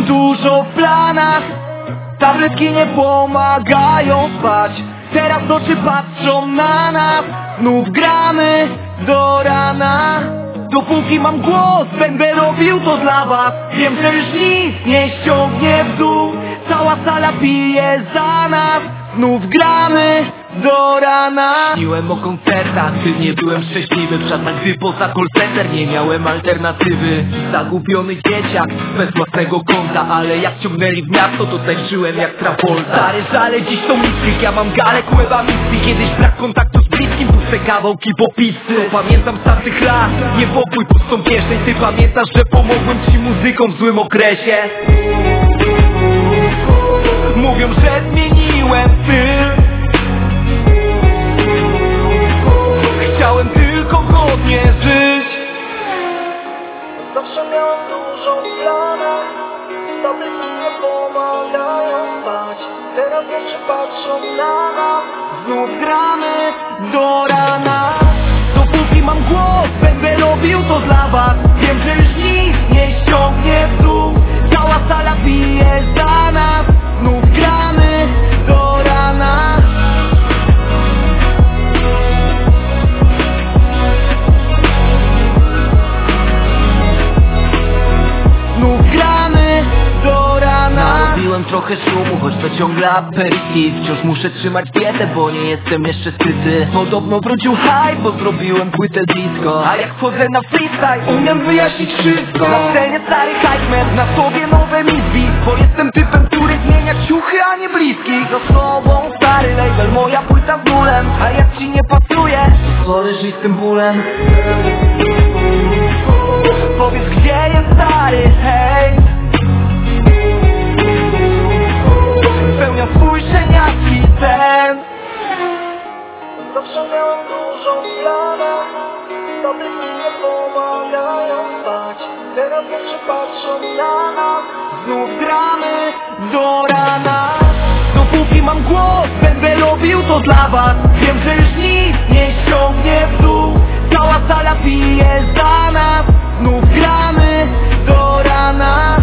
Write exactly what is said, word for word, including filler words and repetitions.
dużo w planach. Tabletki nie pomagają spać. Teraz oczy patrzą na nas. Znów gramy do rana. Dopóki mam głos, będę robił to dla was. Wiem, że już nic nie ściągnie w dół. Cała sala pije za nas. Znów gramy do rana. Śniłem o koncertach, gdy nie byłem szczęśliwy. W czasach, gdy poza call center nie miałem alternatywy. Zagubiony dzieciak, bez własnego konta. Ale jak ciągnęli w miasto, to tańczyłem jak Travolta. Stare żale, dziś to mitryk, ja mam galę kłęba misji. Kiedyś brak kontaktu z bliskim, puste kawałki po pizzy. To pamiętam z tamtych lat, niepokój pustą kieszeń. Ty pamiętasz, że pomogłem ci muzykom w złym okresie. Mówią, że zmieniłem styl. Chciałem tylko godnie żyć. Zawsze miałem dużo w planach. Tabletki nie pomagają spać. Teraz oczy patrzą na nas. Znów gramy do rana. Dopóki mam głos, będę robił to dla was. Wiem, że już nic nie ściągnie w dół. Cała sala pije za nas. Znów gramy do rana. Znów gramy do rana. Narobiłem trochę szumu, choć to ciągle aperitif. Wciąż muszę trzymać dietę, bo nie jestem jeszcze syty. Podobno wrócił hype, bo zrobiłem płytę disco. A jak wchodzę na freestyle, umiem wyjaśnić wszystko. Na scenie stary hype man, na sobie nowe misji. Bo jestem typem, który zmienia ciuchy, a nie bliskich. Za sobą stary label, moja płyta z bólem. A jak ci nie pasuje, to sorry, żyj z tym bólem. Powiedz, gdzie jest stary, hej. Spełnia swój szczeniacki sen. Zawsze miałem dużo w planach. Tabletki nie pomagają spać. Teraz oczy patrzą na nas. Znów gramy do rana. Dopóki mam głos, będę robił to dla was. Wiem, że już nic nie ściągnie w dół. Cała sala pije za nas. Znów gramy do rana.